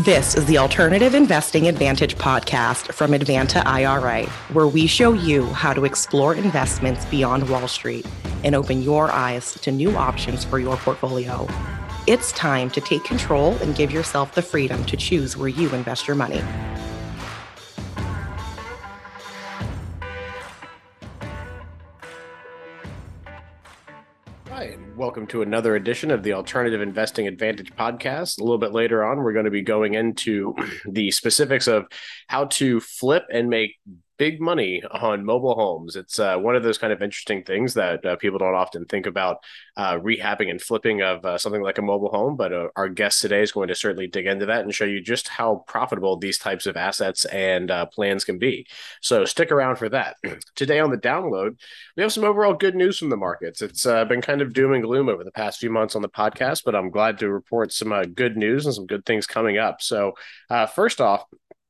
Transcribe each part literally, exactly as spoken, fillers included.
This is the Alternative Investing Advantage podcast from Advanta I R A, where we show you how to explore investments beyond Wall Street and open your eyes to new options for your portfolio. It's time to take control and give yourself the freedom to choose where you invest your money. Hi, and welcome to another edition of the Alternative Investing Advantage podcast. A little bit later on, we're going to be going into the specifics of how to flip and make big money on mobile homes. It's uh, one of those kind of interesting things that uh, people don't often think about, uh, rehabbing and flipping of uh, something like a mobile home. But uh, our guest today is going to certainly dig into that and show you just how profitable these types of assets and uh, plans can be. So stick around for that. Today on the download, we have some overall good news from the markets. It's uh, been kind of doom and gloom over the past few months on the podcast, but I'm glad to report some uh, good news and some good things coming up. So uh, first off,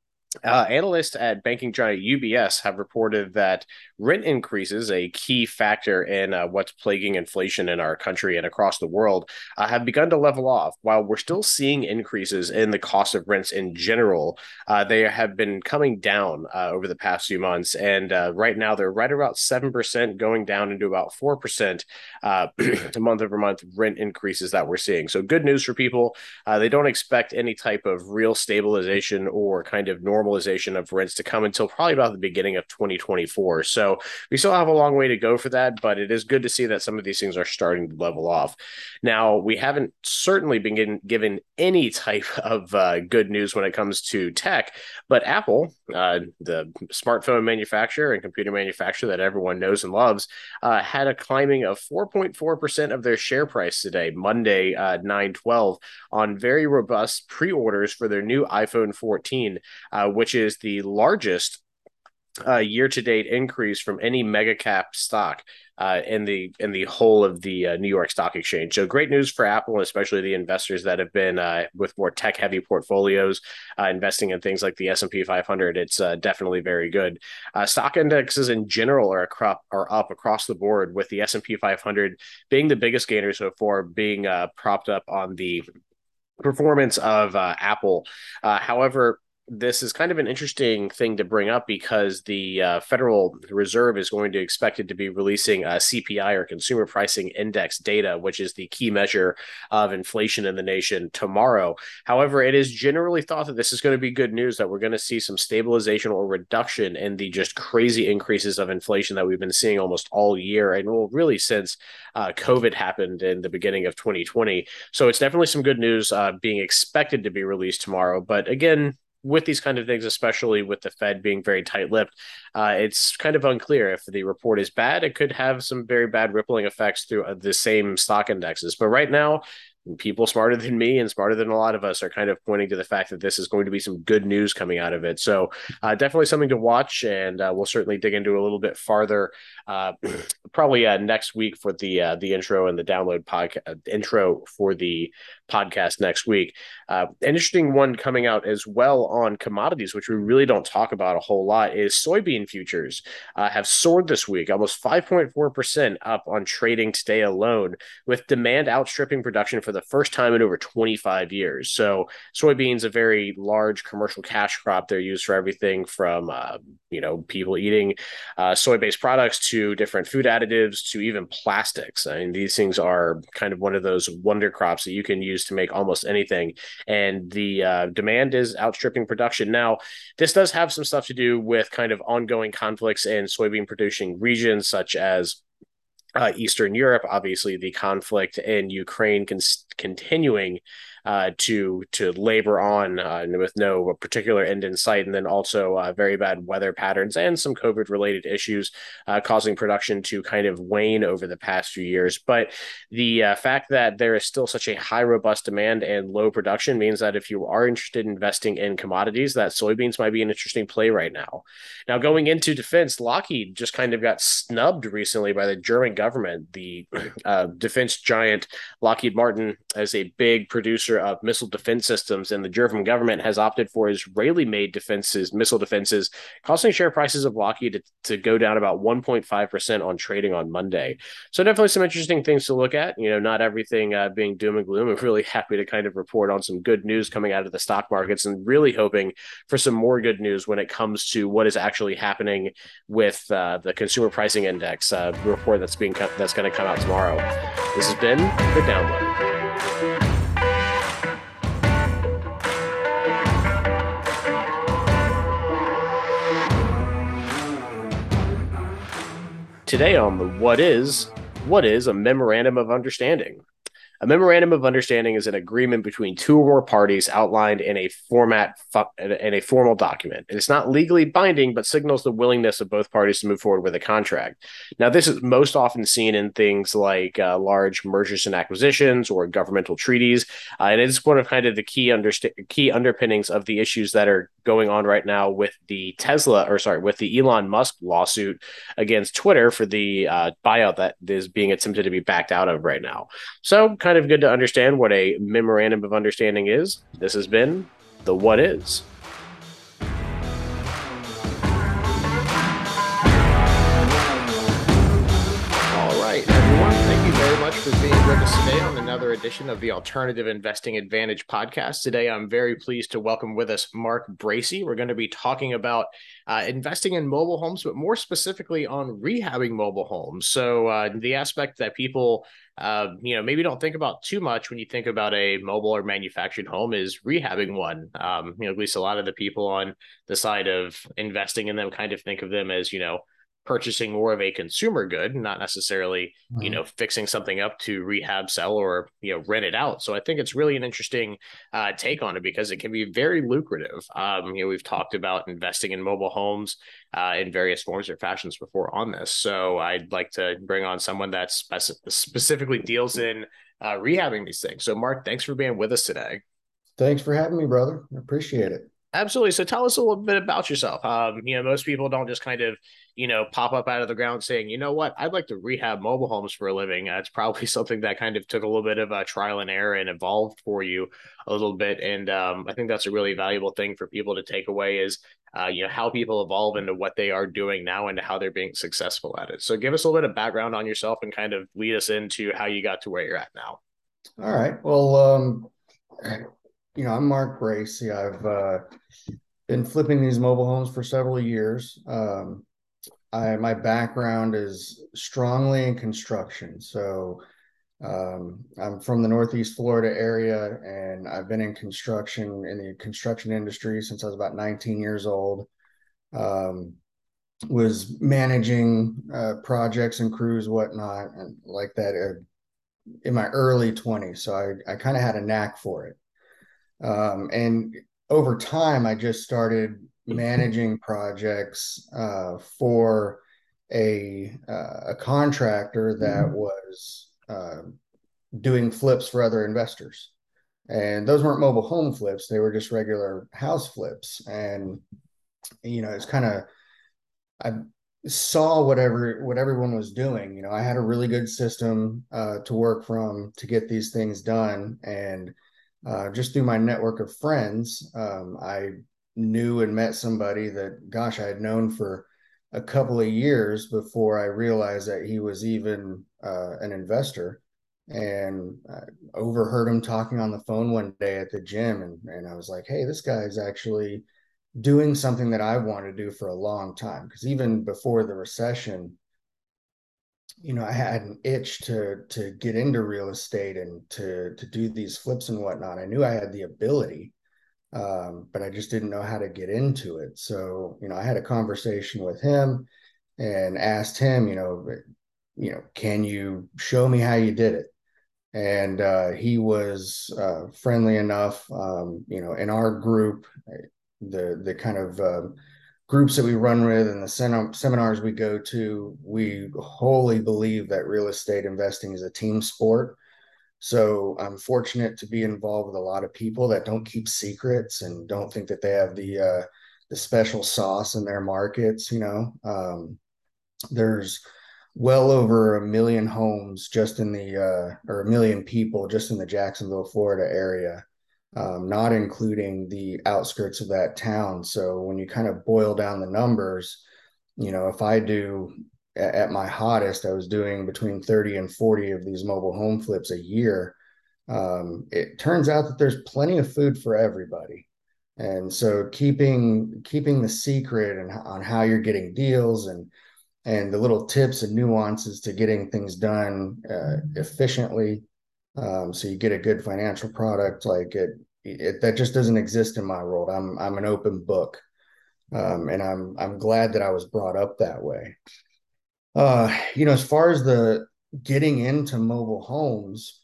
Uh, analysts at banking giant U B S have reported that rent increases, a key factor in uh, what's plaguing inflation in our country and across the world, uh, have begun to level off. While we're still seeing increases in the cost of rents in general, uh, they have been coming down uh, over the past few months. And uh, right now, they're right about seven percent, going down into about four percent uh, month over month rent increases that we're seeing. So good news for people. Uh, they don't expect any type of real stabilization or kind of normal normalization of rents to come until probably about the beginning of twenty twenty-four. So we still have a long way to go for that, but it is good to see that some of these things are starting to level off. Now, we haven't certainly been given, given any type of uh, good news when it comes to tech, but Apple, uh, the smartphone manufacturer and computer manufacturer that everyone knows and loves, uh, had a climbing of four point four percent of their share price today, Monday, uh, nine twelve, on very robust pre-orders for their new iPhone fourteen, uh, which is the largest uh, year-to-date increase from any mega cap stock uh, in the in the whole of the uh, New York Stock Exchange. So great news for Apple, and especially the investors that have been uh, with more tech-heavy portfolios, uh, investing in things like the S and P five hundred. It's uh, definitely very good. Uh, stock indexes in general are, crop, are up across the board, with the S and P five hundred being the biggest gainer so far, being uh, propped up on the performance of uh, Apple. Uh, however, this is kind of an interesting thing to bring up because the uh, Federal Reserve is going to expected to be releasing a C P I, or Consumer Pricing Index data, which is the key measure of inflation in the nation, tomorrow. However, it is generally thought that this is going to be good news, that we're going to see some stabilization or reduction in the just crazy increases of inflation that we've been seeing almost all year, and well, really since uh, COVID happened in the beginning of twenty twenty. So it's definitely some good news uh, being expected to be released tomorrow. But again, with these kind of things, especially with the Fed being very tight-lipped, uh, it's kind of unclear. If the report is bad, it could have some very bad rippling effects through uh, the same stock indexes. But right now, people smarter than me and smarter than a lot of us are kind of pointing to the fact that this is going to be some good news coming out of it. So uh, definitely something to watch, and uh, we'll certainly dig into a little bit farther uh, probably uh, next week for the uh, the intro and the download podcast uh, intro for the podcast next week. Uh, an interesting one coming out as well on commodities, which we really don't talk about a whole lot, is soybean futures uh, have soared this week, almost five point four percent up on trading today alone, with demand outstripping production for the first time in over twenty-five years. So soybeans, a very large commercial cash crop. They're used for everything from, uh, you know, people eating uh, soy-based products to different food additives to even plastics. I mean, these things are kind of one of those wonder crops that you can use to make almost anything. And the uh, demand is outstripping production. Now, this does have some stuff to do with kind of ongoing conflicts in soybean producing regions, such as Uh, Eastern Europe, obviously the conflict in Ukraine con- continuing uh, to to labor on uh, with no particular end in sight, and then also uh, very bad weather patterns and some COVID related issues uh, causing production to kind of wane over the past few years. But the uh, fact that there is still such a high robust demand and low production means that if you are interested in investing in commodities, that soybeans might be an interesting play right now. Now, going into defense, Lockheed just kind of got snubbed recently by the German government. The uh, defense giant Lockheed Martin as a big producer of missile defense systems, and the German government has opted for Israeli-made defenses, missile defenses, causing share prices of Lockheed to, to go down about one point five percent on trading on Monday. So definitely some interesting things to look at. You know, not everything uh, being doom and gloom. I'm really happy to kind of report on some good news coming out of the stock markets, and really hoping for some more good news when it comes to what is actually happening with uh, the consumer pricing index uh, report that's being that's going to come out tomorrow. This has been the Download. Today on the What Is, what is a memorandum of understanding? A memorandum of understanding is an agreement between two or more parties outlined in a format in a formal document. It's not legally binding, but signals the willingness of both parties to move forward with a contract. Now, this is most often seen in things like uh, large mergers and acquisitions or governmental treaties, uh, and it's one of kind of the key underst- key underpinnings of the issues that are going on right now with the Tesla, or sorry, with the Elon Musk lawsuit against Twitter for the uh, buyout that is being attempted to be backed out of right now. So, kind of good to understand what a memorandum of understanding is. This has been the What Is. All right, everyone. Thank you very much for being with us today on another edition of the Alternative Investing Advantage podcast. Today, I'm very pleased to welcome with us Mark Bracey. We're going to be talking about uh, investing in mobile homes, but more specifically on rehabbing mobile homes. So uh, the aspect that people uh, you know, maybe don't think about too much when you think about a mobile or manufactured home is rehabbing one. Um, you know, at least a lot of the people on the side of investing in them kind of think of them as, you know, purchasing more of a consumer good, not necessarily, you know, fixing something up to rehab, sell, or, you know, rent it out. So I think it's really an interesting uh, take on it because it can be very lucrative. Um, you know, we've talked about investing in mobile homes uh, in various forms or fashions before on this. So I'd like to bring on someone that speci- specifically deals in uh, rehabbing these things. So Mark, thanks for being with us today. Thanks for having me, brother. I appreciate it. Absolutely. So tell us a little bit about yourself. Um, you know, most people don't just kind of, you know, pop up out of the ground saying, you know what, I'd like to rehab mobile homes for a living. That's probably something that kind of took a little bit of a trial and error and evolved for you a little bit. And um, I think that's a really valuable thing for people to take away is, uh, you know, how people evolve into what they are doing now and how they're being successful at it. So give us a little bit of background on yourself and kind of lead us into how you got to where you're at now. All right. Well, um, you know, I'm Mark Bracey. I've uh, been flipping these mobile homes for several years. Um, I, my background is strongly in construction. So um, I'm from the Northeast Florida area, and I've been in construction, in the construction industry since I was about nineteen years old. Um, was managing uh, projects and crews, whatnot, and like that uh, in my early twenties. So I, I kind of had a knack for it. Um, and over time, I just started managing projects uh, for a uh, a contractor that was uh, doing flips for other investors. And those weren't mobile home flips; they were just regular house flips. And you know, it's kind of I saw whatever what everyone was doing. You know, I had a really good system uh, to work from to get these things done, and uh, just through my network of friends, um, I knew and met somebody that, gosh, I had known for a couple of years before I realized that he was even uh, an investor. And I overheard him talking on the phone one day at the gym, and, and I was like, hey, this guy's actually doing something that I wanted to do for a long time. Because even before the recession, you know, I had an itch to to get into real estate and to to do these flips and whatnot. I knew I had the ability, um, but I just didn't know how to get into it. So, you know, I had a conversation with him and asked him, you know, you know, can you show me how you did it? And uh, he was uh, friendly enough, um, you know, in our group, the the kind of uh, groups that we run with and the sem- seminars we go to, we wholly believe that real estate investing is a team sport. So I'm fortunate to be involved with a lot of people that don't keep secrets and don't think that they have the uh, the special sauce in their markets. You know, um, there's well over a million homes just in the uh, or a million people just in the Jacksonville, Florida area, um, not including the outskirts of that town. So when you kind of boil down the numbers, you know, if I do at my hottest, I was doing between thirty and forty of these mobile home flips a year. Um, it turns out that there's plenty of food for everybody. And so keeping keeping the secret and on how you're getting deals and and the little tips and nuances to getting things done uh, efficiently, um, so you get a good financial product, like it, it that just doesn't exist in my world. I'm I'm an open book, um, and I'm I'm glad that I was brought up that way. Uh, you know, as far as the getting into mobile homes,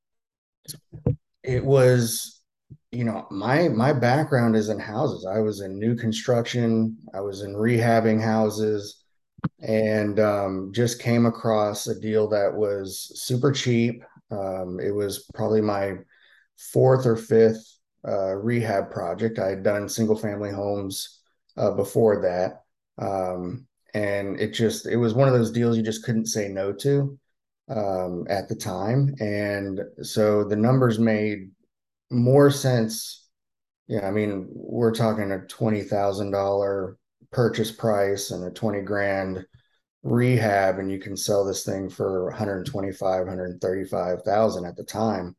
it was, you know, my my background is in houses. I was in new construction, I was in rehabbing houses, and um, just came across a deal that was super cheap. Um, it was probably my fourth or fifth uh, rehab project. I had done single family homes uh, before that. Um, and it just, it was one of those deals you just couldn't say no to um, at the time. And so the numbers made more sense. Yeah, I mean, we're talking a twenty thousand dollars purchase price and a twenty grand rehab, and you can sell this thing for one hundred twenty-five, one hundred thirty-five thousand at the time.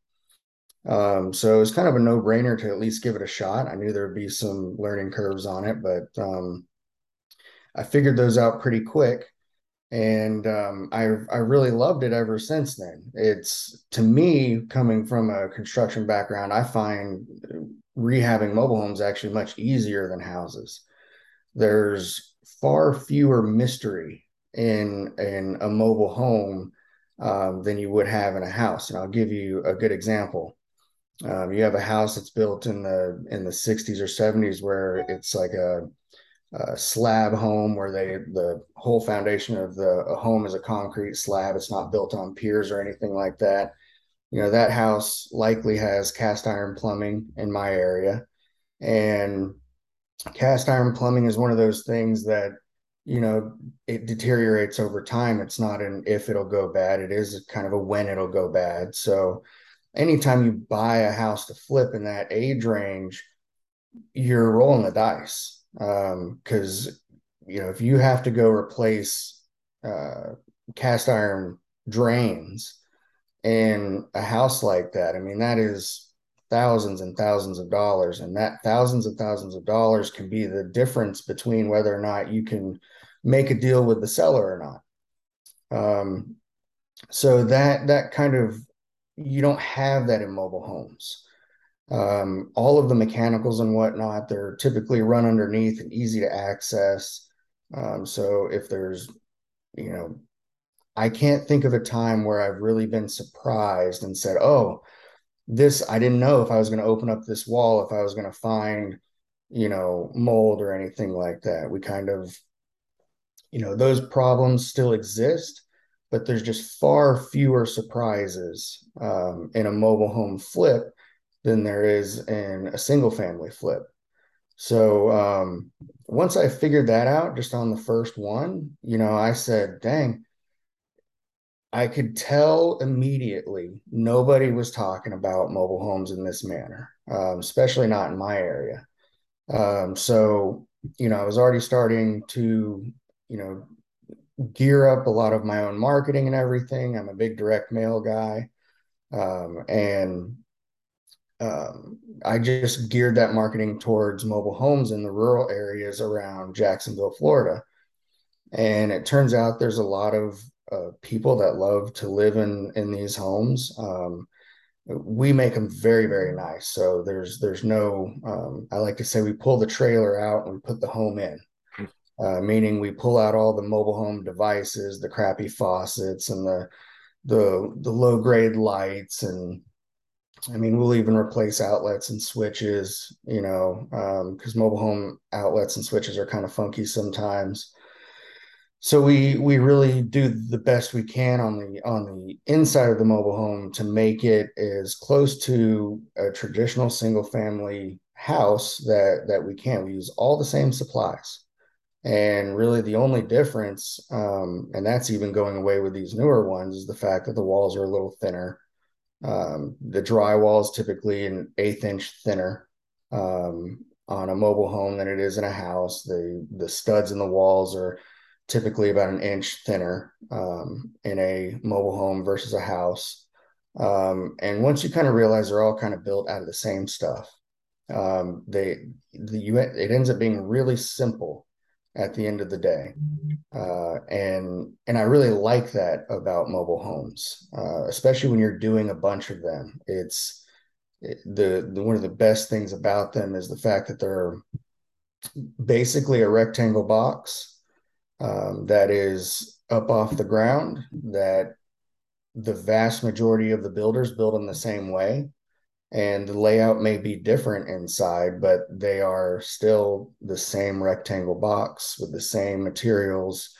Um, so it was kind of a no-brainer to at least give it a shot. I knew there would be some learning curves on it, but um, I figured those out pretty quick, and um, I I really loved it ever since then. It's, to me, coming from a construction background, I find rehabbing mobile homes actually much easier than houses. There's far fewer mystery in in a mobile home um, than you would have in a house. And I'll give you a good example. Um, you have a house that's built in the in the sixties or seventies where it's like a, a slab home where they the whole foundation of the home is a concrete slab. It's not built on piers or anything like that. You know, that house likely has cast iron plumbing in my area, and cast iron plumbing is one of those things that, you know, it deteriorates over time. It's not an if it'll go bad, it is kind of a when it'll go bad. So anytime you buy a house to flip in that age range, you're rolling the dice. Um, because, you know, if you have to go replace uh, cast iron drains in a house like that, I mean, that is thousands and thousands of dollars. And that thousands and thousands of dollars can be the difference between whether or not you can make a deal with the seller or not. Um, so that that kind of, you don't have that in mobile homes. Um, all of the mechanicals and whatnot, they're typically run underneath and easy to access. Um, so if there's, you know, I can't think of a time where I've really been surprised and said, oh, this, I didn't know if I was going to open up this wall, if I was going to find, you know, mold or anything like that. We kind of, you know, those problems still exist, but there's just far fewer surprises um, in a mobile home flip than there is in a single family flip. So um, once I figured that out just on the first one, you know, I said, dang, I could tell immediately nobody was talking about mobile homes in this manner, um, especially not in my area. Um, so, you know, I was already starting to, you know, gear up a lot of my own marketing and everything. I'm a big direct mail guy. Um, and um, I just geared that marketing towards mobile homes in the rural areas around Jacksonville, Florida. And it turns out there's a lot of uh, people that love to live in in these homes. Um, we make them very, very nice. So there's there's no, um, I like to say we pull the trailer out and we put the home in, uh, meaning we pull out all the mobile home devices, the crappy faucets and the the the low grade lights, and I mean, we'll even replace outlets and switches, you know, because um, mobile home outlets and switches are kind of funky sometimes. So we we really do the best we can on the on the inside of the mobile home to make it as close to a traditional single family house that that we can. We use all the same supplies. And really the only difference, um, and that's even going away with these newer ones, is the fact that the walls are a little thinner. Um, the drywall is typically an eighth inch thinner um, on a mobile home than it is in a house. The the studs in the walls are typically about an inch thinner um, in a mobile home versus a house. Um, and once you kind of realize they're all kind of built out of the same stuff, um, they the you it ends up being really simple at the end of the day. Uh, and and I really like that about mobile homes, uh, especially when you're doing a bunch of them. It's it, the, the one of the best things about them is the fact that they're basically a rectangle box um, that is up off the ground, that the vast majority of the builders build them the same way. And the layout may be different inside, but they are still the same rectangle box with the same materials.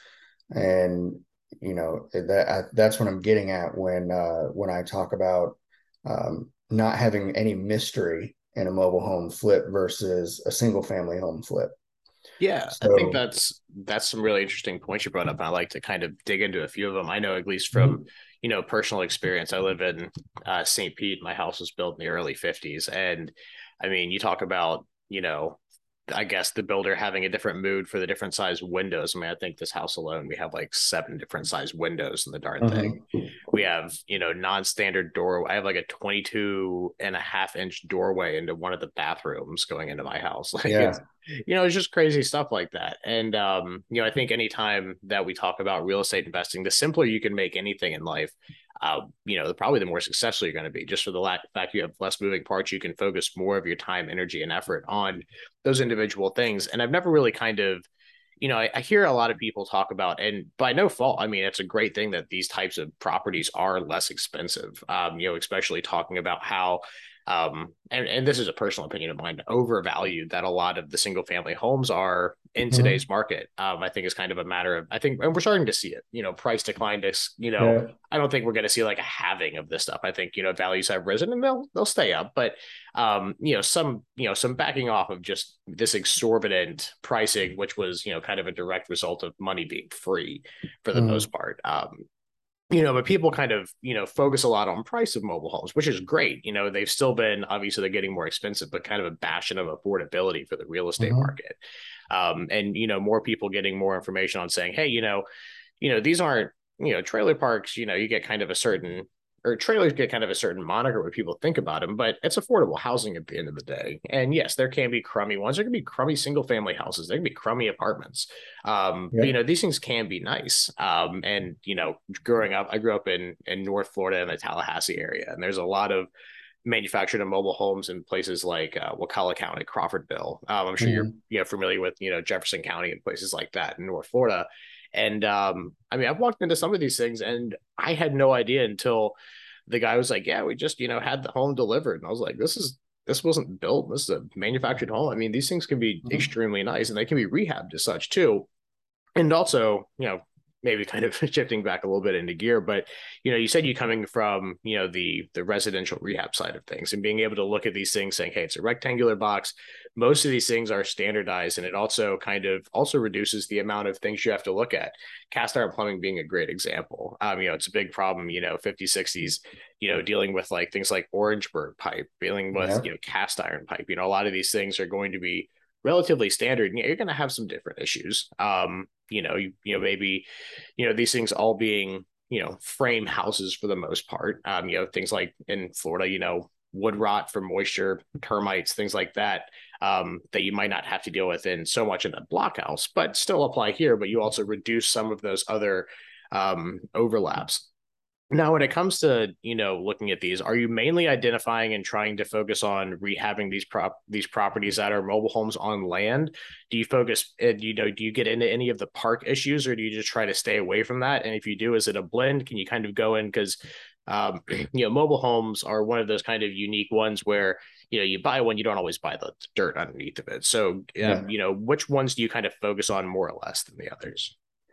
And you know that that's what I'm getting at when uh, when I talk about um, not having any mystery in a mobile home flip versus a single family home flip. Yeah, I think So, that's that's some really interesting points you brought up. And I like to kind of dig into a few of them. I know at least from, mhm, you know, personal experience. I live in uh, Saint Pete. My house was built in the early fifties, and I mean, you talk about, you know, I guess the builder having a different mood for the different size windows. I mean, I think this house alone, we have like seven different size windows in the darn thing. mhm, We have, you know, non-standard door. I have like a twenty-two and a half inch doorway into one of the bathrooms going into my house. Like it's, yeah, you know, it's just crazy stuff like that. And, um, you know, I think anytime that we talk about real estate investing, the simpler you can make anything in life, uh, you know, probably the more successful you're going to be. Just for the la- fact you have less moving parts, you can focus more of your time, energy, and effort on those individual things. And I've never really kind of, you know, I, I hear a lot of people talk about, and by no fault, I mean, it's a great thing that these types of properties are less expensive, um, you know, especially talking about how, um, and, and this is a personal opinion of mine, overvalued that a lot of the single family homes are in mhm, today's market. Um, I think it's kind of a matter of, I think, and we're starting to see it, you know, price decline, this, you know, yeah, I don't think we're going to see like a halving of this stuff. I think, you know, values have risen and they'll, they'll stay up, but um, you know, some, you know, some backing off of just this exorbitant pricing, which was, you know, kind of a direct result of money being free for the mhm, most part. Um, you know, but people kind of, you know, focus a lot on price of mobile homes, which is great. You know, they've still been, obviously they're getting more expensive, but kind of a bastion of affordability for the real estate mhm, market. Um, and, you know, more people getting more information on saying, hey, you know, you know, these aren't, you know, trailer parks, you know, you get kind of a certain, or trailers get kind of a certain moniker when people think about them, but it's affordable housing at the end of the day. And yes, there can be crummy ones. There can be crummy single family houses. There can be crummy apartments. Um, but, you yeah, know, these things can be nice. Um, and, you know, growing up, I grew up in, in North Florida in the Tallahassee area, and there's a lot of manufactured and mobile homes in places like uh, Wakulla County, Crawfordville. Um, I'm sure you're mhm, you know familiar with you know Jefferson County and places like that in North Florida. And um, I mean, I've walked into some of these things, and I had no idea until the guy was like, "Yeah, we just you know had the home delivered," and I was like, "This is." This wasn't built. This is a manufactured home. I mean, these things can be mhm, extremely nice and they can be rehabbed as such too. And also, you know, maybe kind of shifting back a little bit into gear, but you know, you said you coming from, you know, the the residential rehab side of things and being able to look at these things saying, hey, it's a rectangular box. Most of these things are standardized, and it also kind of also reduces the amount of things you have to look at. Cast iron plumbing being a great example. Um, you know, it's a big problem, you know, fifties, sixties, you know, dealing with like things like Orangeburg pipe, dealing with, yeah, you know, cast iron pipe. You know, a lot of these things are going to be relatively standard. And yeah, you're going to have some different issues. Um, you know, you, you know, maybe, you know, these things all being, you know, frame houses for the most part. Um, you know, things like in Florida, you know, wood rot from moisture, termites, things like that, um, that you might not have to deal with in so much in a block house, but still apply here. But you also reduce some of those other um, overlaps. Now, when it comes to, you know, looking at these, are you mainly identifying and trying to focus on rehabbing these prop these properties that are mobile homes on land? Do you focus, uh, you know, do you get into any of the park issues, or do you just try to stay away from that? And if you do, is it a blend? Can you kind of go in because, um, you know, mobile homes are one of those kind of unique ones where, you know, you buy one, you don't always buy the dirt underneath of it. So, yeah. um, you know, which ones do you kind of focus on more or less than the others?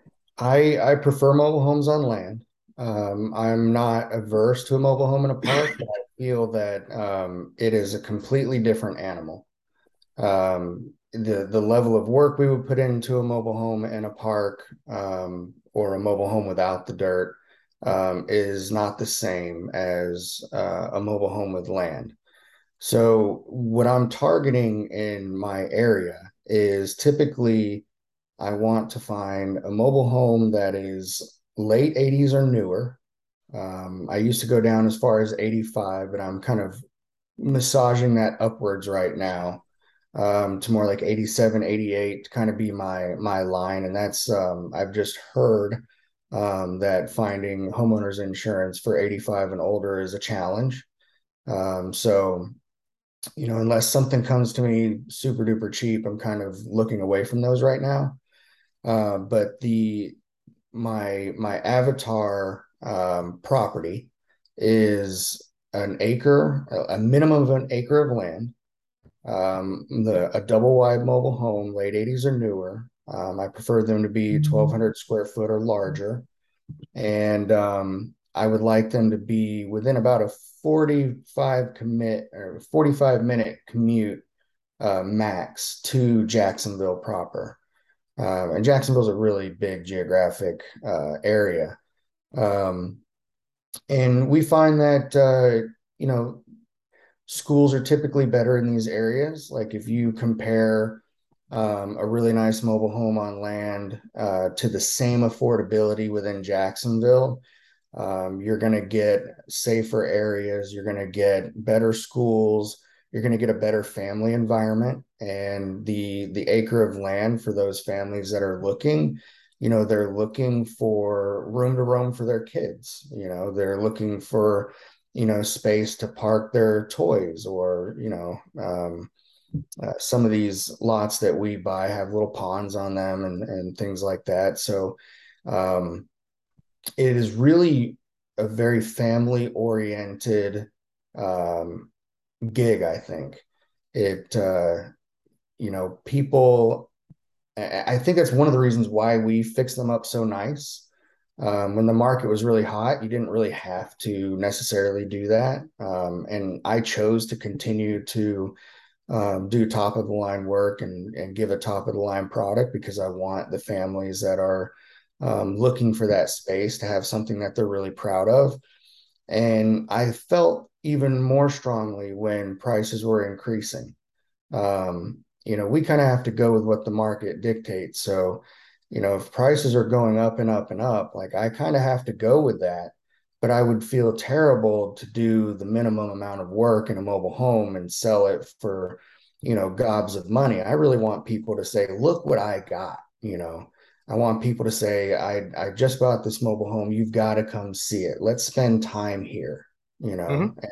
I I prefer mobile homes on land. Um, I'm not averse to a mobile home in a park, but I feel that um, it is a completely different animal. Um, the the level of work we would put into a mobile home in a park, um, or a mobile home without the dirt, um, is not the same as uh, a mobile home with land. So what I'm targeting in my area is typically I want to find a mobile home that is late eighties or newer. Um, I used to go down as far as eighty-five, but I'm kind of massaging that upwards right now, um, to more like eighty-seven, eighty-eight to kind of be my my line. And that's um, I've just heard um, that finding homeowners insurance for eighty-five and older is a challenge. Um, so, you know, unless something comes to me super duper cheap, I'm kind of looking away from those right now. Uh, but the my my avatar um, property is an acre, a minimum of an acre of land, um, the a double wide mobile home, late eighties or newer. Um, I prefer them to be twelve hundred square foot or larger, and um, I would like them to be within about a forty-five commit or forty-five minute commute, uh, max, to Jacksonville proper. Um, and Jacksonville's a really big geographic uh, area. Um, and we find that, uh, you know, schools are typically better in these areas. Like if you compare um, a really nice mobile home on land uh, to the same affordability within Jacksonville, um, you're going to get safer areas, you're going to get better schools, you're going to get a better family environment. And the the acre of land for those families that are looking, you know, they're looking for room to roam for their kids. You know, they're looking for, you know, space to park their toys, or, you know, um, uh, some of these lots that we buy have little ponds on them, and, and things like that. So um, it is really a very family oriented um, gig, I think. It, uh, you know, people, I think that's one of the reasons why we fix them up so nice. Um, when the market was really hot, you didn't really have to necessarily do that. Um, and I chose to continue to um, do top of the line work, and, and give a top of the line product, because I want the families that are um, looking for that space to have something that they're really proud of. And I felt even more strongly when prices were increasing. Um, you know, we kind of have to go with what the market dictates. So, you know, if prices are going up and up and up, like I kind of have to go with that. But I would feel terrible to do the minimum amount of work in a mobile home and sell it for, you know, gobs of money. I really want people to say, look what I got, you know. I want people to say, I I just bought this mobile home. You've got to come see it. Let's spend time here, you know, Mm-hmm.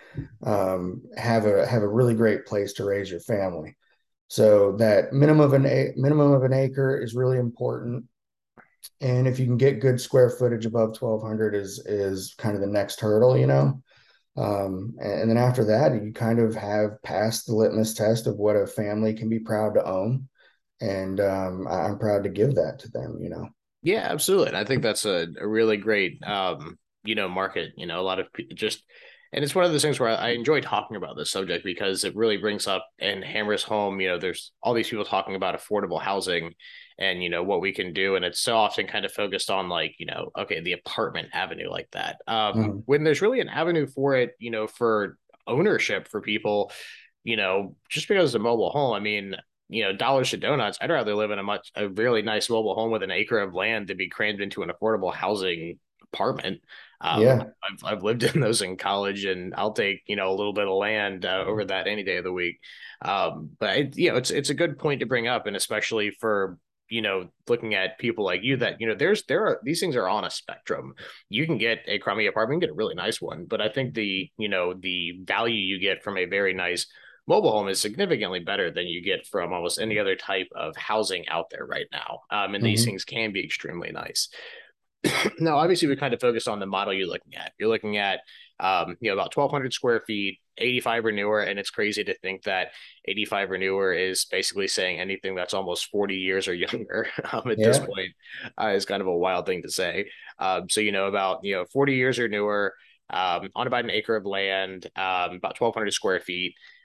um, have a have a really great place to raise your family. So that minimum of an a minimum of an acre is really important. And if you can get good square footage above twelve hundred is is kind of the next hurdle, you know. Um, and, and then after that, you kind of have passed the litmus test of what a family can be proud to own. And um, I- I'm proud to give that to them, you know. Yeah, absolutely. And I think that's a, a really great, um, you know, market. You know, a lot of pe- just, and it's one of those things where I enjoy talking about this subject because it really brings up and hammers home, you know, there's all these people talking about affordable housing and, you know, what we can do. And it's so often kind of focused on like, you know, okay, the apartment avenue like that. Um, Mhm. when there's really an avenue for it, you know, for ownership for people, you know, just because it's a mobile home, I mean, you know, dollars to donuts, I'd rather live in a much a really nice mobile home with an acre of land to be crammed into an affordable housing apartment. Um, Yeah. I've I've lived in those in college, and I'll take you know a little bit of land uh, over that any day of the week. Um, but it, you know, it's it's a good point to bring up, and especially for you know looking at people like you that you know there's there are these things are on a spectrum. You can get a crummy apartment, get a really nice one, but I think the you know the value you get from a very nice mobile home is significantly better than you get from almost any other type of housing out there right now. Um, and these Mhm. things can be extremely nice. Now, obviously, we kind of focus on the model you're looking at. You're looking at, um, you know, about twelve hundred square feet, eighty-five or newer, and it's crazy to think that eighty-five or newer is basically saying anything that's almost forty years or younger um, at this Yeah. point uh, is kind of a wild thing to say. Um, so, you know, about, you know, forty years or newer, um, on about an acre of land, um, about twelve hundred square feet.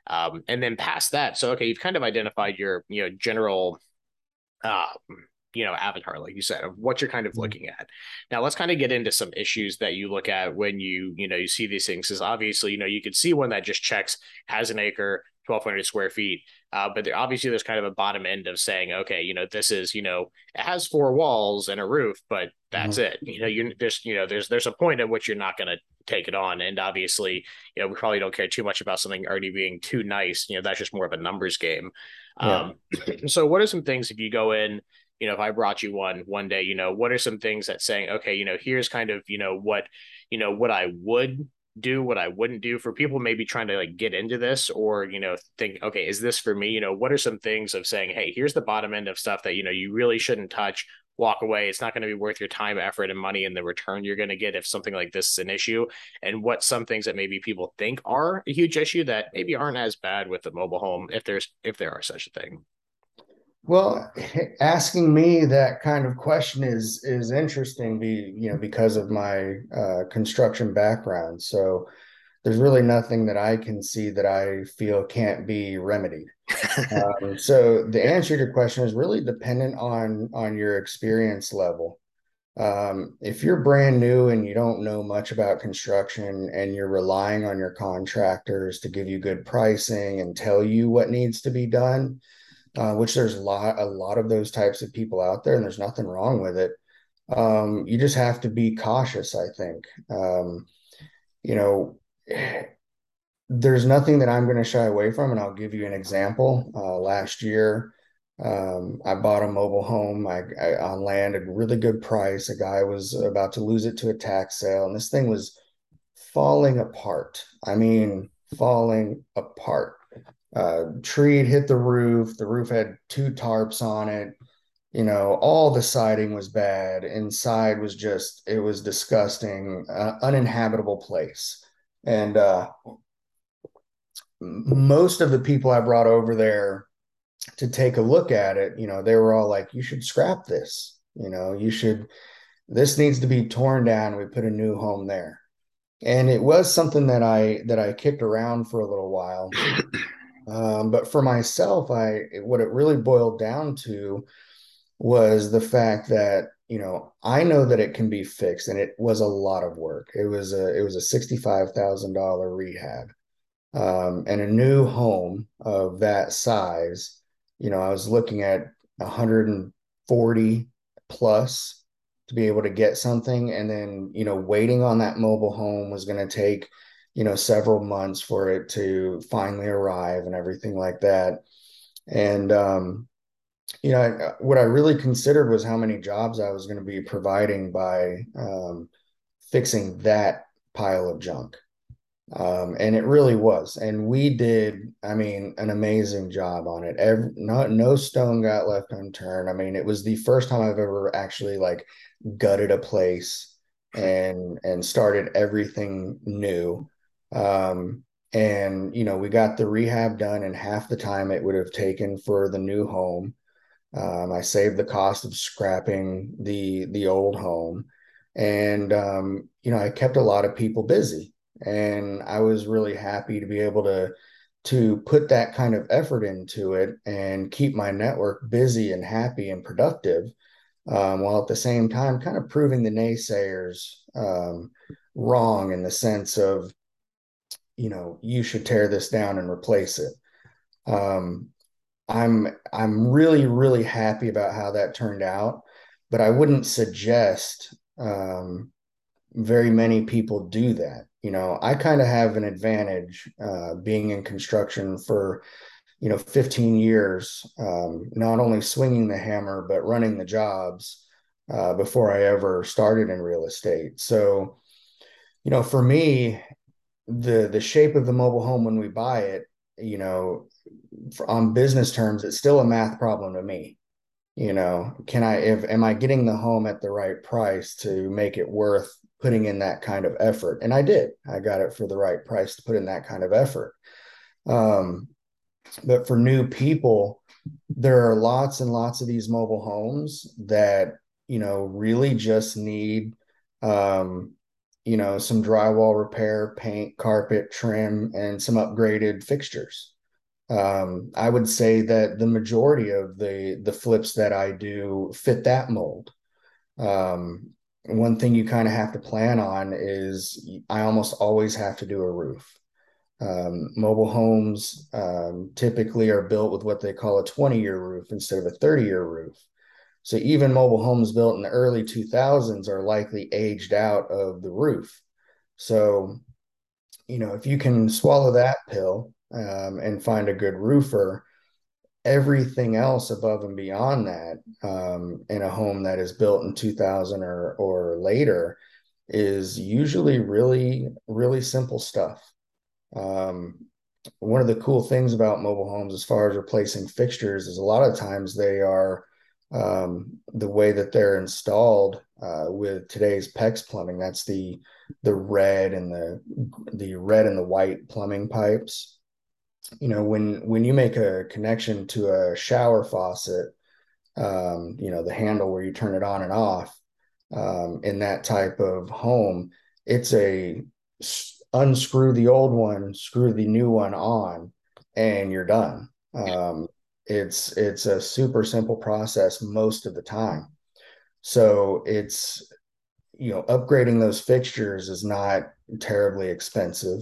Um, and then past that, so okay, you've kind of identified your, you know, general um, you know, avatar, like you said, of what you're kind of looking at. Now, let's kind of get into some issues that you look at when you, you know, you see these things. Because obviously, you know, you could see one that just checks, has an acre, twelve hundred square feet. Uh, but there, obviously, there's kind of a bottom end of saying, okay, you know, this is, you know, it has four walls and a roof, but that's Mhm. it. You know, you there's, you know, there's there's a point at which you're not going to take it on. And obviously, you know, we probably don't care too much about something already being too nice. You know, that's just more of a numbers game. Yeah. Um, so what are some things if you go in, you know, if I brought you one one day, you know, what are some things that saying, okay, you know, here's kind of, you know, what, you know, what I would do, what I wouldn't do for people maybe trying to like get into this or, you know, think, okay, is this for me? You know, what are some things of saying, hey, here's the bottom end of stuff that, you know, you really shouldn't touch, walk away. It's not going to be worth your time, effort, and money and the return you're going to get if something like this is an issue. And what some things that maybe people think are a huge issue that maybe aren't as bad with the mobile home, if there's, if there are such a thing. Well, asking me that kind of question is is interesting, be you know, because of my uh, construction background. So there's really nothing that I can see that I feel can't be remedied. Um, so the Yeah. answer to your question is really dependent on on your experience level. Um, if you're brand new and you don't know much about construction and you're relying on your contractors to give you good pricing and tell you what needs to be done, uh, which there's a lot, a lot of those types of people out there, and there's nothing wrong with it. Um, you just have to be cautious, I think. Um, you know, there's nothing that I'm going to shy away from, and I'll give you an example. Uh, last year, um, I bought a mobile home I, I, on land at a really good price. A guy was about to lose it to a tax sale, and this thing was falling apart. I mean, falling apart. Uh, tree had hit the roof. The roof had two tarps on it. You know, all the siding was bad. Inside was just, it was disgusting, uh, uninhabitable place. And uh, most of the people I brought over there to take a look at it, you know, they were all like, you should scrap this. You know, you should, this needs to be torn down. We put a new home there. And it was something that I that I kicked around for a little while. Um, but for myself, I what it really boiled down to was the fact that, you know, I know that it can be fixed, and it was a lot of work. It was a it was a sixty-five thousand dollar rehab. Um, and a new home of that size, you know, I was looking at one hundred forty plus to be able to get something. And then, you know, waiting on that mobile home was going to take, you know, several months for it to finally arrive and everything like that. And, um, you know, I, what I really considered was how many jobs I was going to be providing by um, fixing that pile of junk. Um, and it really was. And we did, I mean, an amazing job on it. Every, not, no stone got left unturned. I mean, it was the first time I've ever actually like gutted a place and and started everything new. Um, and you know, we got the rehab done in half the time it would have taken for the new home. Um, I saved the cost of scrapping the the old home, and um, you know, I kept a lot of people busy, and I was really happy to be able to to put that kind of effort into it and keep my network busy and happy and productive, um, while at the same time kind of proving the naysayers um, wrong in the sense of, you know, you should tear this down and replace it. Um, I'm I'm really, really happy about how that turned out, but I wouldn't suggest um, very many people do that. You know, I kind of have an advantage uh, being in construction for, you know, fifteen years, um, not only swinging the hammer, but running the jobs uh, before I ever started in real estate. So, you know, for me, the the shape of the mobile home when we buy it, you know, for, on business terms, it's still a math problem to me. You know, can I, if, am I getting the home at the right price to make it worth putting in that kind of effort? And I did. I got it for the right price to put in that kind of effort. Um, but for new people, there are lots and lots of these mobile homes that, you know, really just need, um, you know, some drywall repair, paint, carpet, trim, and some upgraded fixtures. Um, I would say that the majority of the the flips that I do fit that mold. Um, One thing you kind of have to plan on is I almost always have to do a roof. Um, mobile homes um, typically are built with what they call a twenty year roof instead of a thirty year roof. So even mobile homes built in the early two thousands are likely aged out of the roof. So, you know, if you can swallow that pill um, and find a good roofer, everything else above and beyond that um, in a home that is built in two thousand or, or later is usually really, really simple stuff. Um, One of the cool things about mobile homes, as far as replacing fixtures, is a lot of times they are um, the way that they're installed uh, with today's PEX plumbing. That's the the red and the the red and the white plumbing pipes. You know, when when you make a connection to a shower faucet, um, you know, the handle where you turn it on and off, um, in that type of home, it's a unscrew the old one, screw the new one on, and you're done. Um, it's it's a super simple process most of the time. So it's, you know, upgrading those fixtures is not terribly expensive.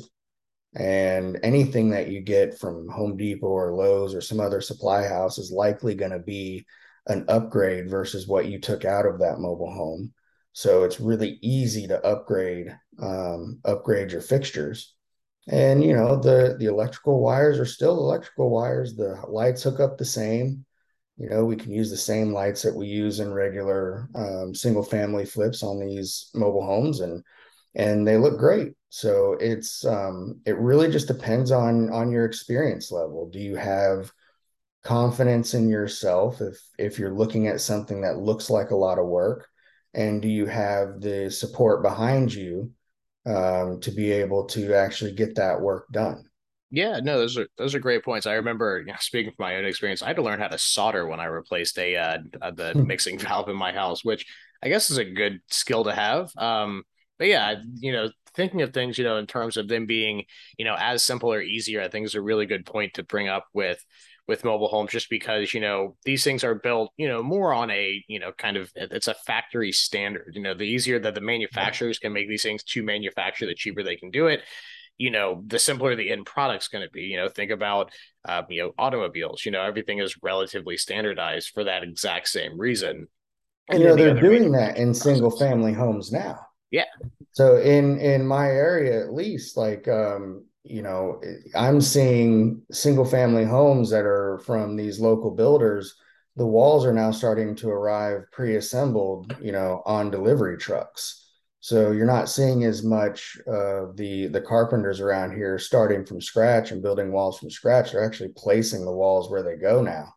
And anything that you get from Home Depot or Lowe's or some other supply house is likely going to be an upgrade versus what you took out of that mobile home. So it's really easy to upgrade um, upgrade your fixtures. And you know, the the electrical wires are still electrical wires. The lights hook up the same. You know, we can use the same lights that we use in regular um, single family flips on these mobile homes, and and they look great. So it's um, it really just depends on on your experience level. Do you have confidence in yourself if if you're looking at something that looks like a lot of work, and do you have the support behind you um, to be able to actually get that work done? Yeah, no, those are those are great points. I remember, you know, speaking from my own experience, I had to learn how to solder when I replaced a uh, uh, the mixing valve in my house, which I guess is a good skill to have. Um, but yeah, you know, thinking of things, you know, in terms of them being, you know, as simple or easier, I think is a really good point to bring up with with mobile homes, just because, you know, these things are built, you know, more on a, you know, kind of it's a factory standard. You know, the easier that the manufacturers can make these things to manufacture, the cheaper they can do it. You know, the simpler the end product's going to be. You know, think about, uh, you know, automobiles. You know, everything is relatively standardized for that exact same reason. You And know, any they're other doing that in manufacturing single process. family homes now. Yeah. So in in my area at least, like um, you know, I'm seeing single family homes that are from these local builders. The walls are now starting to arrive pre-assembled, you know, on delivery trucks. So you're not seeing as much of the the carpenters around here starting from scratch and building walls from scratch. They're actually placing the walls where they go now.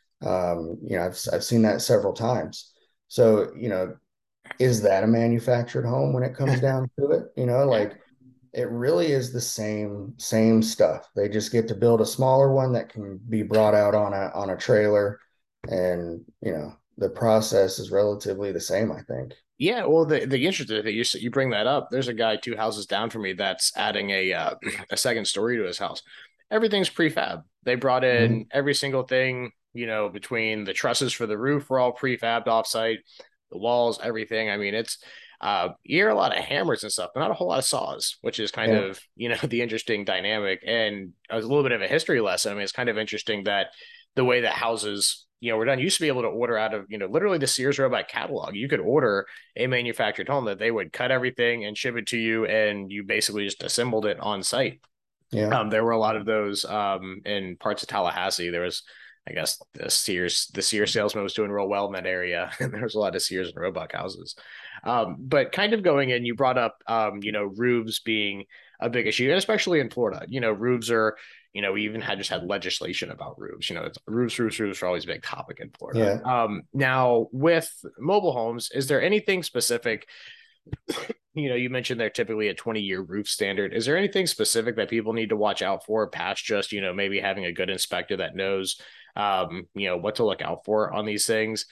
Um, you know, I've I've seen that several times. So, you know, is that a manufactured home when it comes down to it? You know, Yeah. like it really is the same same stuff. They just get to build a smaller one that can be brought out on a on a trailer, and you know, the process is relatively the same, I think. Yeah, well, the the interesting thing you you bring that up. There's a guy two houses down from me that's adding a uh, a second story to his house. Everything's prefab. They brought in Mhm. every single thing. You know, between the trusses for the roof were all prefabbed offsite, the walls, everything. I mean, it's uh, you hear a lot of hammers and stuff, but not a whole lot of saws, which is kind Yeah. of, you know, the interesting dynamic. And as a little bit of a history lesson, I mean, it's kind of interesting that the way that houses, you know, were done used to be able to order out of, you know, literally the Sears Roebuck catalog. You could order a manufactured home that they would cut everything and ship it to you, and you basically just assembled it on site. Yeah. Um, there were a lot of those um, in parts of Tallahassee. There was, I guess, the Sears, the Sears salesman was doing real well in that area, and there was a lot of Sears and Roebuck houses. Um, but kind of going in, you brought up, um, you know, roofs being a big issue, and especially in Florida. You know, roofs are, you know, we even had just had legislation about roofs. You know, it's, roofs, roofs, roofs are always a big topic in Florida. Yeah. Um, now with mobile homes, is there anything specific? You know, you mentioned they're typically a twenty year roof standard. Is there anything specific that people need to watch out for past just, you know, maybe having a good inspector that knows, um, you know, what to look out for on these things,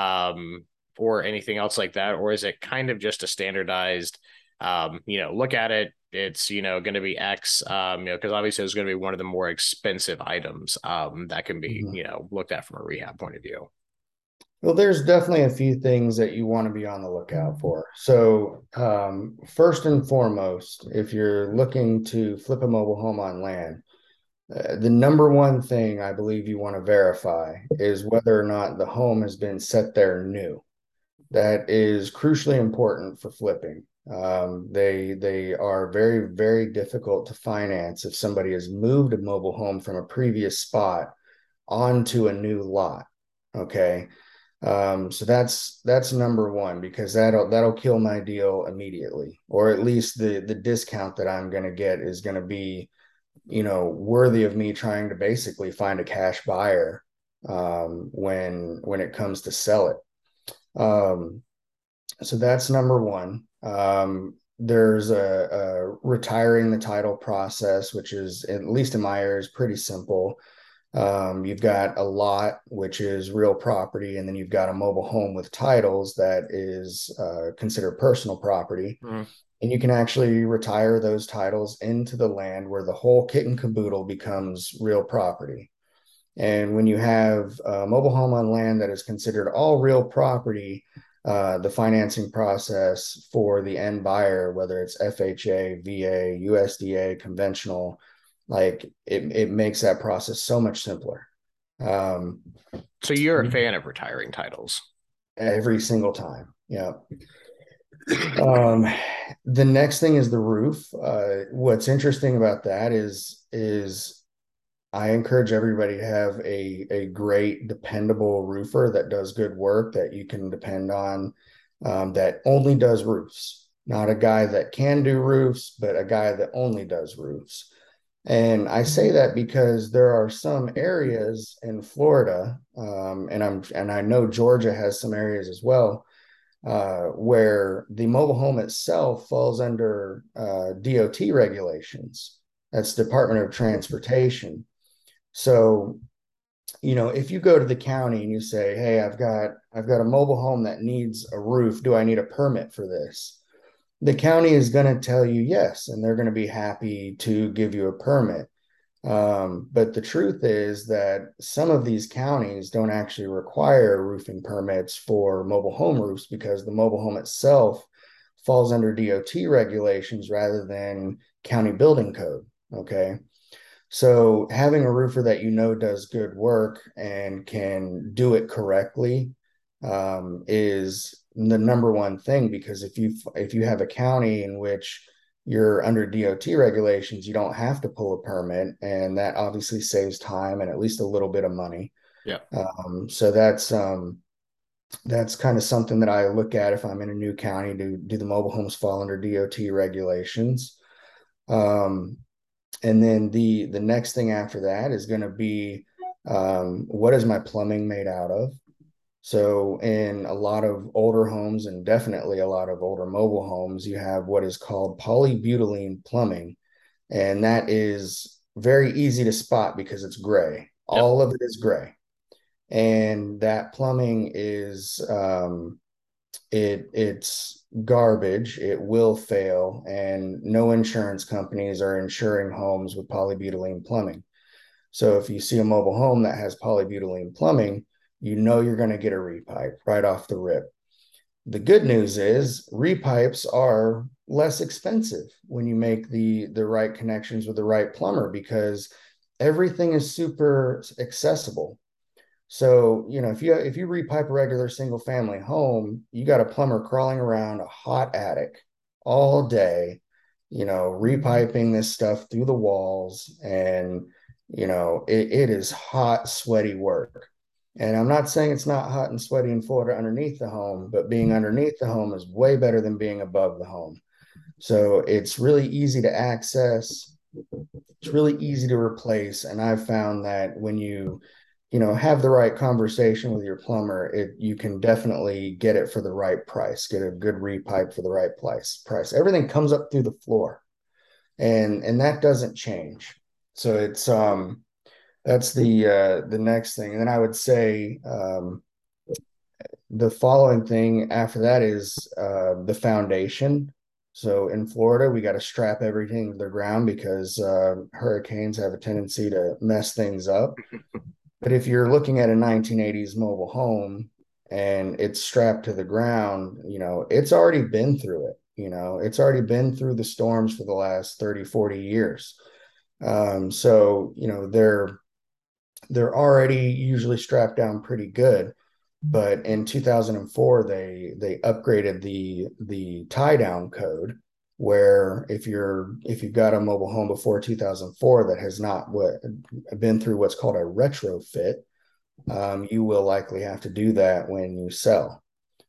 um, or anything else like that? Or is it kind of just a standardized, um, you know, look at it, it's, you know, going to be X, um, you know, because obviously it's going to be one of the more expensive items um, that can be, Mhm. you know, looked at from a rehab point of view. Well, there's definitely a few things that you want to be on the lookout for. So, um, first and foremost, if you're looking to flip a mobile home on land, uh, the number one thing I believe you want to verify is whether or not the home has been set there new. That is crucially important for flipping. Um, they they are very, very difficult to finance if somebody has moved a mobile home from a previous spot onto a new lot. Okay. Um, so that's that's number one because that'll that'll kill my deal immediately, or at least the the discount that I'm going to get is going to be, you know, worthy of me trying to basically find a cash buyer um, when when it comes to sell it. Um, so that's number one. Um, there's a, a retiring the title process, which is, at least in my area, is pretty simple. Um, you've got a lot, which is real property, and then you've got a mobile home with titles that is uh, considered personal property. Mhm. And you can actually retire those titles into the land where the whole kit and caboodle becomes real property. And when you have a mobile home on land that is considered all real property, uh, the financing process for the end buyer, whether it's F H A, V A, U S D A, conventional, like it, it makes that process so much simpler. Um, So you're a fan of retiring titles. every single time. Yeah. Um, the next thing is the roof. Uh, what's interesting about that is is I encourage everybody to have a a great, dependable roofer that does good work that you can depend on, um, that only does roofs. Not a guy that can do roofs, but a guy that only does roofs. And I say that because there are some areas in Florida, um, and I'm and I know Georgia has some areas as well, uh, where the mobile home itself falls under uh, D O T regulations. That's Department of Transportation. So, you know, if you go to the county and you say, "Hey, I've got I've got a mobile home that needs a roof. Do I need a permit for this?" The county is going to tell you yes, and they're going to be happy to give you a permit. Um, but the truth is that some of these counties don't actually require roofing permits for mobile home roofs because the mobile home itself falls under D O T regulations rather than county building code. Okay. So having a roofer that you know does good work and can do it correctly um, is the number one thing because if you if you have a county in which you're under D O T regulations, you don't have to pull a permit, and that obviously saves time and at least a little bit of money. Yeah. Um, so that's um, that's kind of something that I look at if I'm in a new county. Do do the mobile homes fall under D O T regulations? Um, and then the the next thing after that is going to be um, what is my plumbing made out of? So in a lot of older homes and definitely a lot of older mobile homes, you have what is called polybutylene plumbing, and that is very easy to spot because it's gray. Yep. All of it is gray, and that plumbing is um, it it's garbage. It will fail, and no insurance companies are insuring homes with polybutylene plumbing. So if you see a mobile home that has polybutylene plumbing, you know you're going to get a repipe right off the rip. The good news is repipes are less expensive when you make the the right connections with the right plumber because everything is super accessible. So, you know, if you if you repipe a regular single family home, you got a plumber crawling around a hot attic all day, you know, repiping this stuff through the walls, and you know, it, it is hot, sweaty work. And I'm not saying it's not hot and sweaty in Florida underneath the home, but being underneath the home is way better than being above the home. So it's really easy to access. It's really easy to replace. And I've found that when you, you know, have the right conversation with your plumber, it you can definitely get it for the right price, get a good repipe for the right price price. Everything comes up through the floor. And and that doesn't change. So it's um that's the uh the next thing. And then I would say um the following thing after that is uh the foundation. So in Florida, we got to strap everything to the ground because uh, hurricanes have a tendency to mess things up. But if you're looking at a nineteen eighties mobile home and it's strapped to the ground, you know, it's already been through it. You know, it's already been through the storms for the last thirty, forty years. Um, so, you know, they're they're already usually strapped down pretty good. But in two thousand four, they they upgraded the the tie down code, where if you're if you've got a mobile home before two thousand four that has not what been through what's called a retrofit, um, you will likely have to do that when you sell.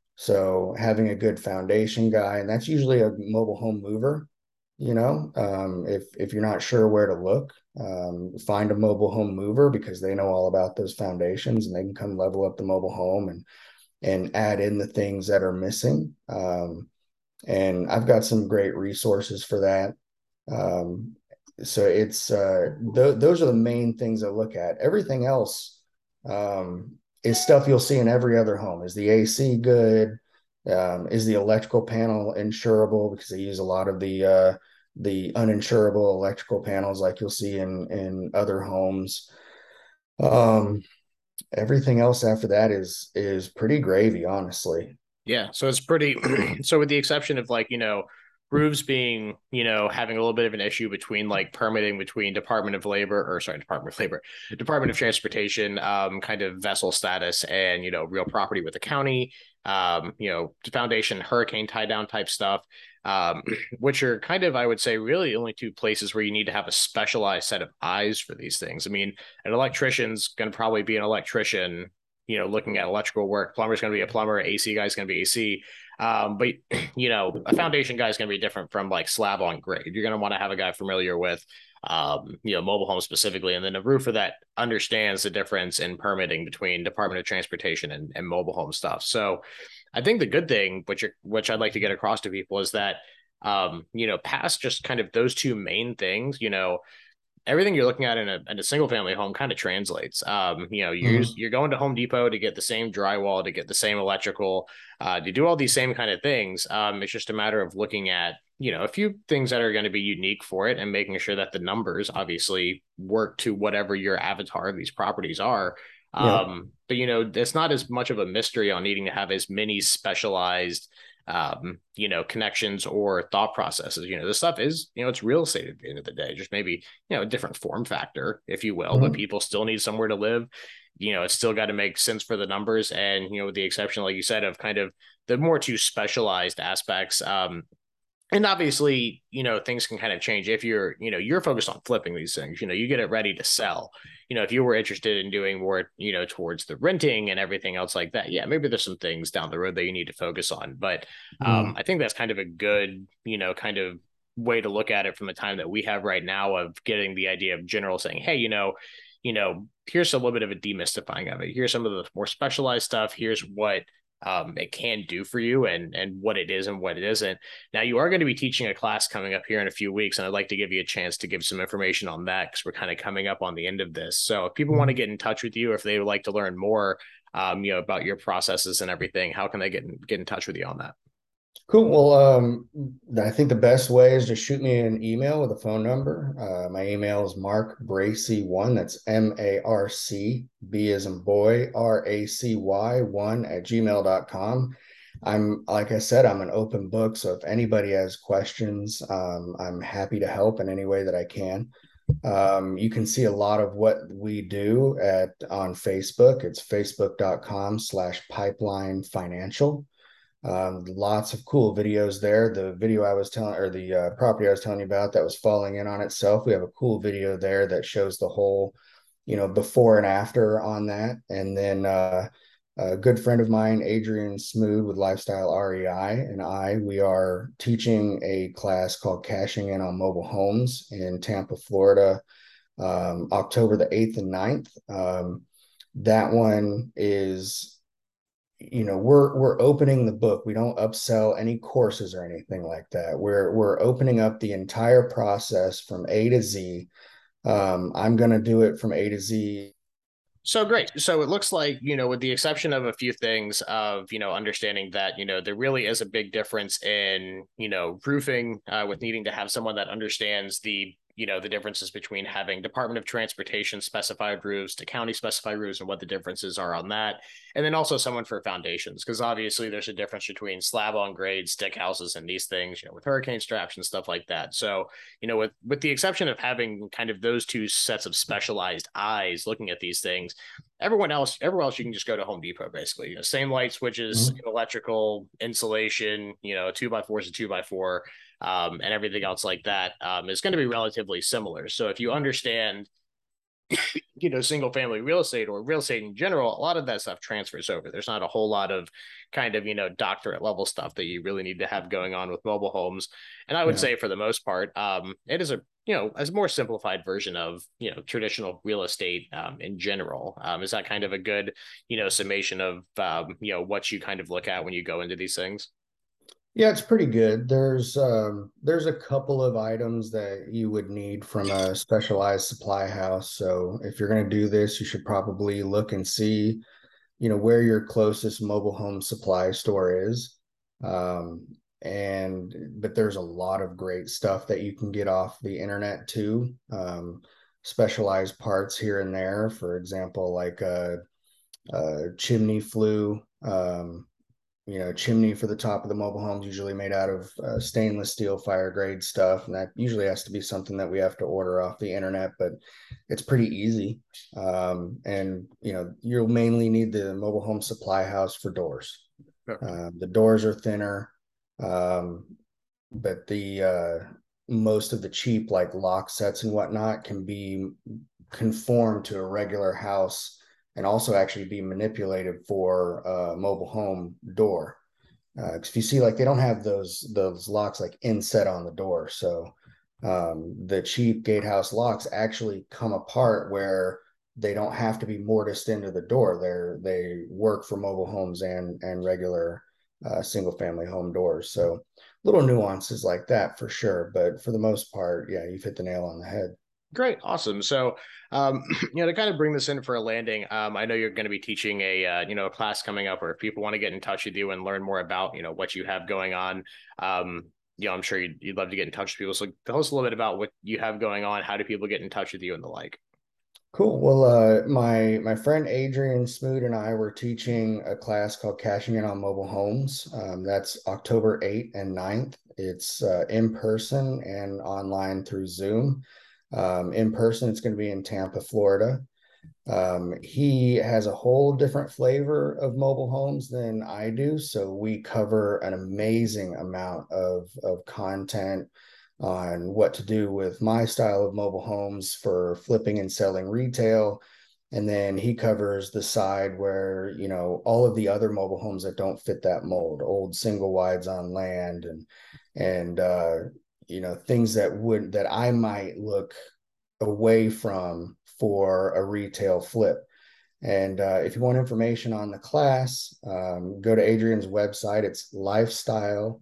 So having a good foundation guy, and that's usually a mobile home mover, you know, um, if if you're not sure where to look, um, find a mobile home mover because they know all about those foundations and they can come level up the mobile home and and add in the things that are missing. Um, and I've got some great resources for that. Um, so it's uh, th- those are the main things I look at. Everything else um, is stuff you'll see in every other home. Is the A C good? Um, is the electrical panel insurable? Because they use a lot of the uh, the uninsurable electrical panels like you'll see in in other homes. Um, everything else after that is is pretty gravy, honestly. Yeah, so it's pretty. So with the exception of like you know roofs being you know having a little bit of an issue between like permitting between Department of Labor or sorry Department of Labor, Department of Transportation, um, kind of vessel status and you know real property with the county, um, you know foundation, hurricane tie down type stuff, um, which are kind of I would say really only two places where you need to have a specialized set of eyes for these things. I mean, an electrician's going to probably be an electrician you know, looking at electrical work. Plumber's going to be a plumber. A C guy's going to be A C. Um, but you know, a foundation guy is going to be different from like slab on grade. You're going to want to have a guy familiar with, um, you know, mobile homes specifically, and then a roofer that understands the difference in permitting between Department of Transportation and, and mobile home stuff. So, I think the good thing, which which I'd like to get across to people, is that, um, you know, past just kind of those two main things, you know everything you're looking at in a, in a single family home kind of translates. Um, you know, you're Mm-hmm. you're going to Home Depot to get the same drywall, to get the same electrical, uh, to do all these same kind of things. Um, it's just a matter of looking at you know a few things that are going to be unique for it and making sure that the numbers obviously work to whatever your avatar of these properties are. Yeah. Um, but you know, it's not as much of a mystery on needing to have as many specialized um, you know, connections or thought processes. You know, this stuff is, you know, it's real estate at the end of the day, just maybe, you know, a different form factor, if you will, but Mm-hmm. people still need somewhere to live. You know, it's still got to make sense for the numbers. And, you know, with the exception, like you said, of kind of the more two specialized aspects, um, and obviously, you know, things can kind of change if you're, you know, you're focused on flipping these things, you know, you get it ready to sell. You know, if you were interested in doing more, you know, towards the renting and everything else like that, yeah, maybe there's some things down the road that you need to focus on. But um, Mm-hmm. I think that's kind of a good, you know, kind of way to look at it from the time that we have right now of getting the idea of general saying, hey, you know, you know, here's a little bit of a demystifying of it. Here's some of the more specialized stuff. Here's what um, it can do for you and and what it is and what it isn't. Now, you are going to be teaching a class coming up here in a few weeks, and I'd like to give you a chance to give some information on that because we're kind of coming up on the end of this. So if people want to get in touch with you, if they would like to learn more, um, you know, about your processes and everything, how can they get in, get in touch with you on that? Cool. Well, um, I think the best way is to shoot me an email with a phone number. Uh, my email is Mark Bracy one. That's M A R C B as in boy, R A C Y one at gmail dot com. I'm, like I said, I'm an open book. So if anybody has questions, um, I'm happy to help in any way that I can. Um, you can see a lot of what we do at on Facebook. It's facebook dot com slash pipeline financial. Um, lots of cool videos there. The video I was telling, or the uh, property I was telling you about that was falling in on itself. We have a cool video there that shows the whole, you know, before and after on that. And then uh, a good friend of mine, Adrian Smood with Lifestyle R E I, and I, we are teaching a class called Cashing In on Mobile Homes in Tampa, Florida, um, October the eighth and ninth. Um, that one is you know we're we're opening the book. We don't upsell any courses or anything like that. We're we're opening up the entire process from A to Z. um I'm going to do it from A to Z. So great. So it looks like, you know, with the exception of a few things of, you know, understanding that, you know, there really is a big difference in, you know, roofing uh, with needing to have someone that understands the, you know, the differences between having Department of Transportation specified roofs to county specified roofs and what the differences are on that. And then also someone for foundations, because obviously there's a difference between slab on grade, stick houses, and these things, you know, with hurricane straps and stuff like that. So, you know, with with the exception of having kind of those two sets of specialized eyes looking at these things, everyone else, everywhere else, you can just go to Home Depot, basically. You know, same light switches, Mhm. electrical, insulation, you know, two by four is a two by four, um, and everything else like that um, is going to be relatively similar. So if you understand, you know, single family real estate or real estate in general, a lot of that stuff transfers over. There's not a whole lot of kind of, you know, doctorate level stuff that you really need to have going on with mobile homes. And I would Yeah. say for the most part, um, it is a, you know, as a more simplified version of, you know, traditional real estate um, in general. Um, is that kind of a good, you know, summation of, um, you know, what you kind of look at when you go into these things? Yeah, it's pretty good. There's um there's a couple of items that you would need from a specialized supply house. So if you're going to do this, you should probably look and see, you know, where your closest mobile home supply store is. Um, and but there's a lot of great stuff that you can get off the internet too. Um, specialized parts here and there. For example, like a, a chimney flue. Um, you know, chimney for the top of the mobile homes usually made out of uh, stainless steel fire grade stuff, and that usually has to be something that we have to order off the internet, but it's pretty easy. Um, and you know, you'll mainly need the mobile home supply house for doors. Okay. Uh, the doors are thinner, um, but the uh, most of the cheap like lock sets and whatnot can be conformed to a regular house and also actually be manipulated for a mobile home door. Uh, 'cause if you see, like they don't have those those locks like inset on the door, so um, the cheap gatehouse locks actually come apart where they don't have to be mortised into the door. They're they work for mobile homes and and regular uh, single family home doors. So little nuances like that for sure, but for the most part, yeah, you've hit the nail on the head. Great, awesome. So, um, you know, to kind of bring this in for a landing, um, I know you're going to be teaching a, uh, you know, a class coming up, or if people want to get in touch with you and learn more about, you know, what you have going on, um, you know, I'm sure you'd, you'd love to get in touch with people. So tell us a little bit about what you have going on. How do people get in touch with you and the like? Cool. Well, uh, my my friend Adrian Smoot and I were teaching a class called Cashing In on Mobile Homes. Um, that's October eighth and ninth. It's uh, in person and online through Zoom. Um, in person, it's going to be in Tampa, Florida. Um, he has a whole different flavor of mobile homes than I do, so we cover an amazing amount of of content on what to do with my style of mobile homes for flipping and selling retail. And then he covers the side where, you know, all of the other mobile homes that don't fit that mold, old single wides on land and and uh, you know, things that would that I might look away from for a retail flip. And uh, if you want information on the class, um, go to Adrian's website. It's lifestyle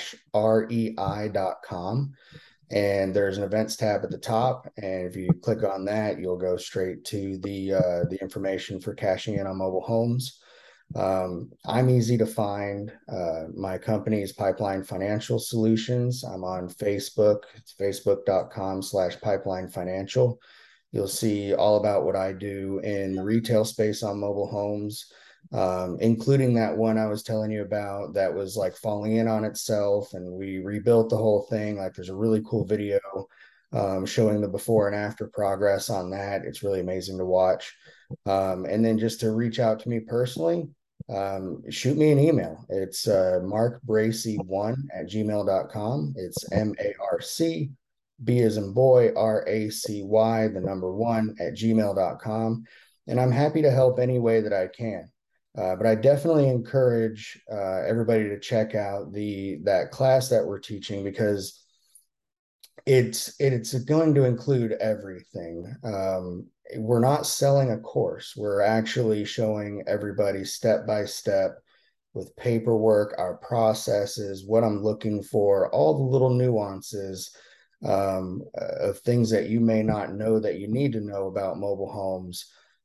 rei dot com. And there's an events tab at the top. And if you click on that, you'll go straight to the uh, the information for cashing in on mobile homes. Um, I'm easy to find. Uh, my company is Pipeline Financial Solutions. I'm on Facebook. It's facebook.com slash pipeline financial. You'll see all about what I do in the retail space on mobile homes, um, including that one I was telling you about that was like falling in on itself, and we rebuilt the whole thing. Like there's a really cool video um, showing the before and after progress on that. It's really amazing to watch. Um, and then just to reach out to me personally, um, shoot me an email. It's uh, mark bracy one at gmail dot com. It's M A R C B as in boy, R A C Y, the number one at gmail dot com. And I'm happy to help any way that I can. Uh, but I definitely encourage uh, everybody to check out the that class that we're teaching because it's it's going to include everything. Um, we're not selling a course. We're actually showing everybody step by step with paperwork, our processes, what I'm looking for, all the little nuances um, of things that you may not know that you need to know about mobile homes.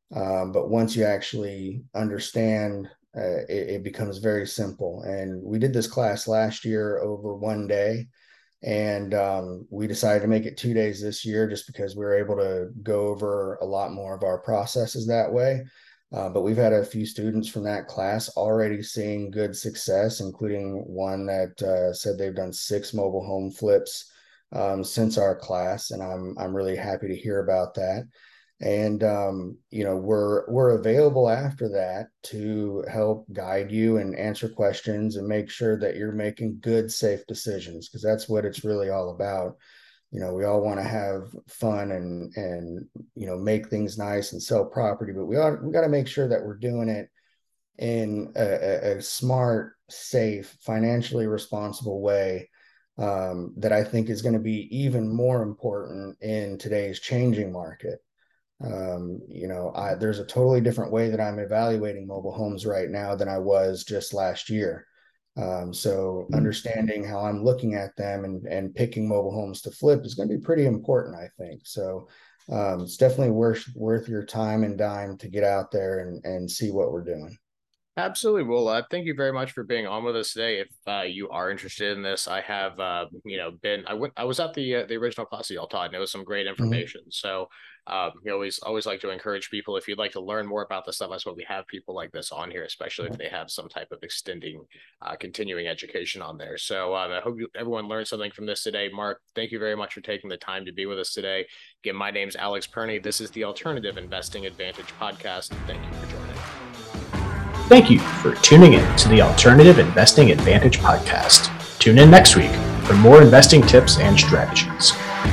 Um, but once you actually understand, uh, it, it becomes very simple. And we did this class last year over one day. And um, we decided to make it two days this year just because we were able to go over a lot more of our processes that way. Uh, but we've had a few students from that class already seeing good success, including one that uh, said they've done six mobile home flips um, since our class. And I'm, I'm really happy to hear about that. And, um, you know, we're, we're available after that to help guide you and answer questions and make sure that you're making good, safe decisions, because that's what it's really all about. You know, we all want to have fun and, and, you know, make things nice and sell property, but we ought, we got to make sure that we're doing it in a, a smart, safe, financially responsible way. Um, that I think is going to be even more important in today's changing market. Um, you know, I, there's a totally different way that I'm evaluating mobile homes right now than I was just last year. Um, so understanding how I'm looking at them and, and picking mobile homes to flip is going to be pretty important, I think. So um, it's definitely worth worth your time and dime to get out there and, and see what we're doing. Absolutely. Well, uh, thank you very much for being on with us today. If uh, you are interested in this, I have, uh, you know, been, I went, I was at the uh, the original class that y'all taught, and it was some great information. Mm-hmm. So, um, we always always like to encourage people, if you'd like to learn more about this stuff, that's why we have people like this on here, especially if they have some type of extending, uh, continuing education on there. So, um, I hope you, everyone learned something from this today. Mark, thank you very much for taking the time to be with us today. Again, my name's Alex Perney. This is the Alternative Investing Advantage podcast. Thank you for joining. Thank you for tuning in to the Alternative Investing Advantage podcast. Tune in next week for more investing tips and strategies.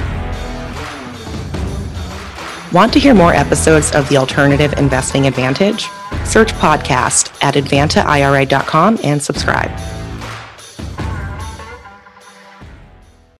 Want to hear more episodes of the Alternative Investing Advantage? Search podcast at advanta I R A dot com and subscribe.